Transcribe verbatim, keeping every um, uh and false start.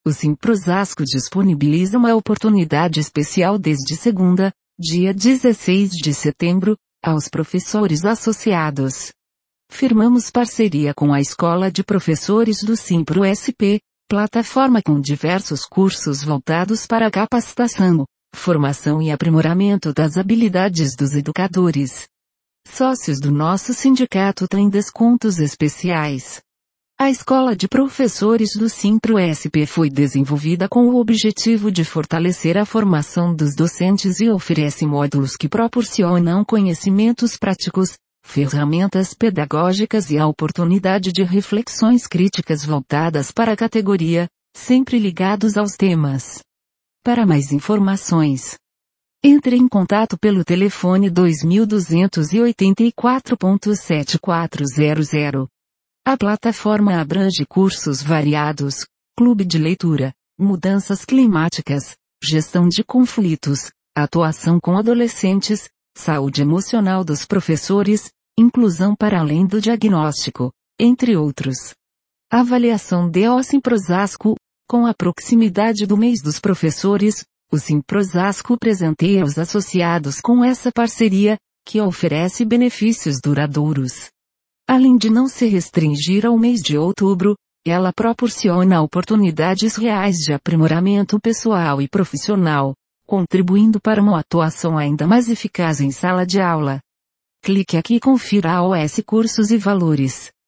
O Simprosasco disponibiliza uma oportunidade especial desde segunda, dia dezesseis de setembro, aos professores associados. Firmamos parceria com a Escola de Professores do Simpro-S P, plataforma com diversos cursos voltados para a capacitação, formação e aprimoramento das habilidades dos educadores. Sócios do nosso sindicato têm descontos especiais. A Escola de Professores do Simpro-S P foi desenvolvida com o objetivo de fortalecer a formação dos docentes e oferece módulos que proporcionam conhecimentos práticos, ferramentas pedagógicas e a oportunidade de reflexões críticas voltadas para a categoria, sempre ligados aos temas. Para mais informações, entre em contato pelo telefone dois duzentos e oitenta e quatro, sete quatro zero zero. A plataforma abrange cursos variados, clube de leitura, mudanças climáticas, gestão de conflitos, atuação com adolescentes, saúde emocional dos professores, inclusão para além do diagnóstico, entre outros. Avaliação de O Simprosasco, com a proximidade do mês dos professores, o Simprosasco presenteia os associados com essa parceria, que oferece benefícios duradouros. Além de não se restringir ao mês de outubro, ela proporciona oportunidades reais de aprimoramento pessoal e profissional, contribuindo para uma atuação ainda mais eficaz em sala de aula. Clique aqui e confira a O S Cursos e Valores.